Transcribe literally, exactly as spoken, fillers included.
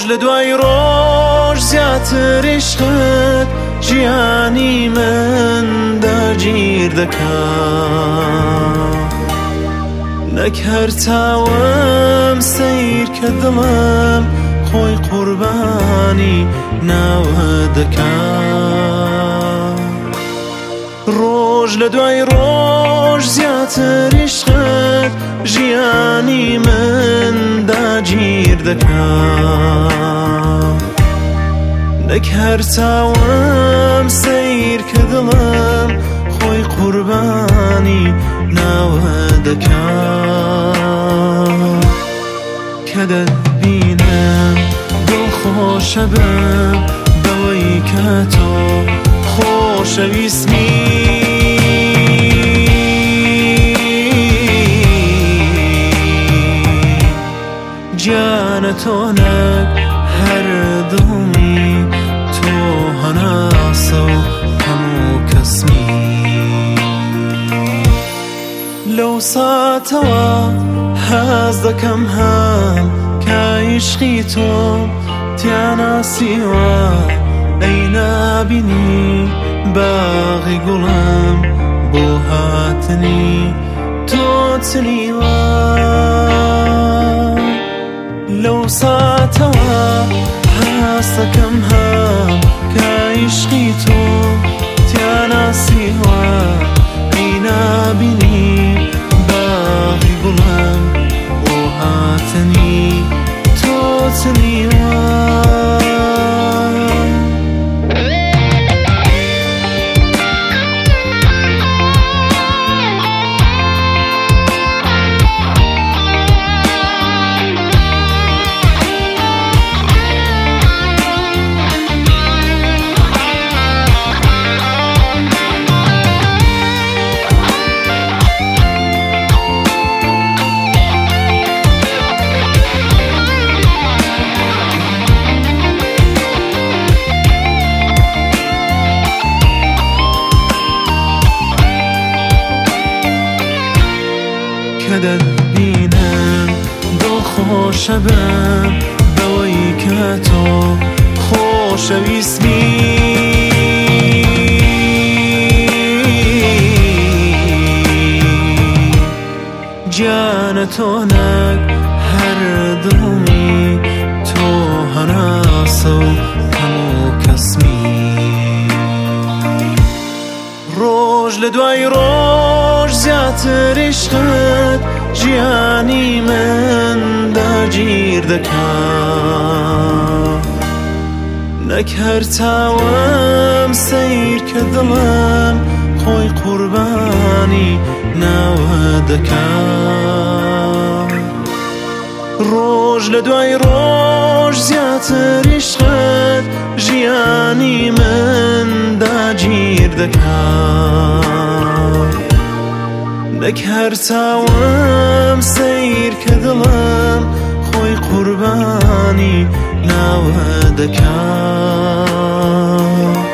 لە دوای ڕۆژ زیاتر عشقت ژیانی من داگیر دەکات نەک هەر چاوم سەیر کە دڵم خۆی قوربانی ناوە دەکات ڕۆژ لە دوای ڕۆژ زیاتر عشقت ژیانی من داگیر دەکات نەک هەر چاوم سەیر کە دڵم خۆی قوربانی ناوە دەکات کە دەتبینم دڵخۆشە بم بەوەی کە تۆ خۆشەویستمی گیانە تۆ نەک هەردوومی تۆ هەناسە و هەموو کەسمی لەو ساتەوە هەز دەکەم هەم کە عیشقی تۆم تیاناسیوە ئەی نابینی باغی گوڵم بۆ هاتنی تۆ چنیوە لەو ساتەوە هەز دەکەم هەم کە عیشقی تۆم تیاناسیوە ئەی نابینی باغی گوڵم بۆ هاتنی تۆ چنیوە کە دەتبینم دڵخۆشە بم بەوەی کە تۆ خۆشەویستمی گیانە تۆ نەک هەردوومی تۆ هەناسە و هەموو کەسمی ڕۆژ لە دوای ڕۆژ زیاتر عشقت ژیانی من داگیر دەکات نەک هەر چاوم سەیر کە دڵم خۆی قوربانی ناوە دەکات ڕۆژ لە دوای ڕۆژ زیاتر عشقت ژیانی من داگیر دەکات نەک هەر چاوم سەیر کە دڵم خۆی قوربانی ناوە دەکات